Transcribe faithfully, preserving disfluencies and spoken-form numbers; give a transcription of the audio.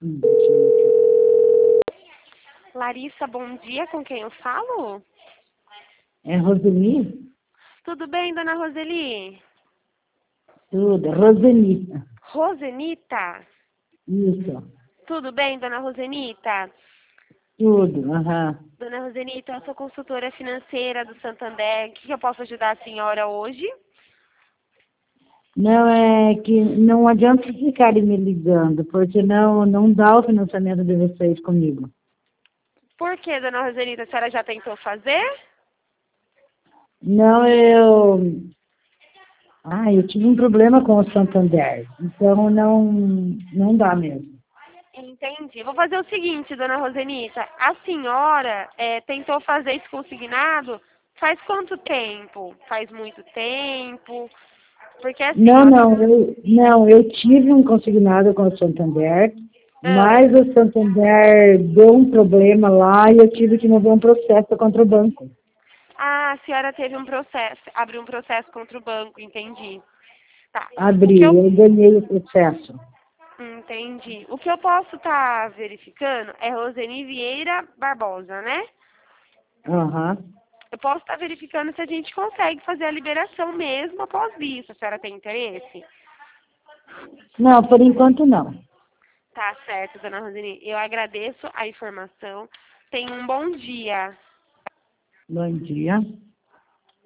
Hum, deixa eu ver aqui. Larissa, bom dia, com quem eu falo? É Roseli? Tudo bem, dona Roseli? Tudo, Roselita. Rosenita? Isso, Tudo bem, dona Rosenita? tudo, aham. Dona Rosenita, eu sou consultora financeira do Santander. O que que eu posso ajudar a senhora hoje? Não, é que não adianta vocês ficarem me ligando, porque não, não dá o financiamento de vocês comigo. Por que, dona Rosenita, a senhora já tentou fazer? Não, eu... Ah, eu tive um problema com o Santander, então não, não dá mesmo. Entendi. Vou fazer o seguinte, dona Rosenita. A senhora é, tentou fazer isso consignado faz quanto tempo? Faz muito tempo? Porque assim, Não, ó... não, eu, não, eu tive um consignado com o Santander, Ah, mas o Santander deu um problema lá e eu tive que mover um processo contra o banco. ah, a senhora teve um processo, abriu um processo contra o banco, entendi. Tá. O que Abri, eu eu ganhei o processo. entendi. O que eu posso estar verificando é Roseni Vieira Barbosa, né? Aham. Eu posso estar verificando se a gente consegue fazer a liberação mesmo após isso. A senhora tem interesse? Não, por enquanto não. Tá certo, dona Roseni. Eu agradeço a informação. Tenha um bom dia. Bom dia.